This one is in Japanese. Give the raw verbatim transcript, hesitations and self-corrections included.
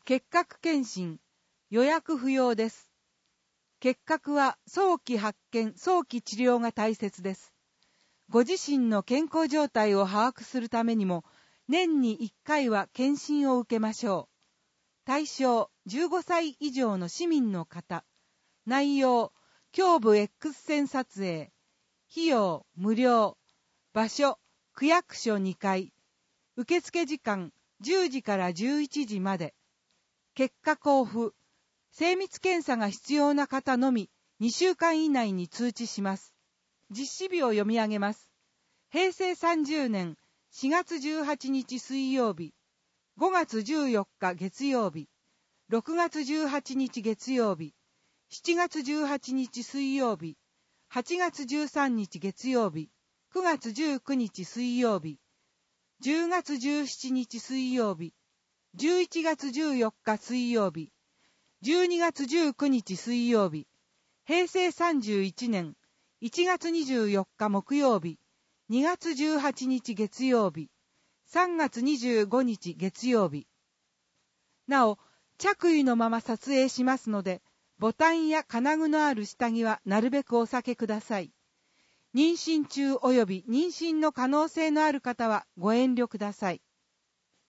結核検診、予約不要です。結核は早期発見、早期治療が大切です。ご自身の健康状態を把握するためにも、年にいっかいは検診を受けましょう。対象、じゅうごさい以上の市民の方。内容、胸部 X 線撮影。費用、無料。場所、区役所にかい。受付時間、じゅうじからじゅういちじまで。結果交付。精密検査が必要な方のみ、にしゅうかん以内に通知します。実施日を読み上げます。へいせいさんじゅうねんしがつじゅうはちにち水曜日、ごがつじゅうよっか月曜日、ろくがつじゅうはちにち月曜日、しちがつじゅうはちにち水曜日、はちがつじゅうさんにち月曜日、くがつじゅうくにち水曜日、じゅうがつじゅうしちにち水曜日、じゅういちがつじゅうよっか水曜日、じゅうにがつじゅうくにち水曜日、へいせいさんじゅういちねんいちがつにじゅうよっか木曜日、にがつじゅうはちにち月曜日、さんがつにじゅうごにち月曜日。なお、着衣のまま撮影しますので、ボタンや金具のある下着はなるべくお避けください。妊娠中及び妊娠の可能性のある方はご遠慮ください。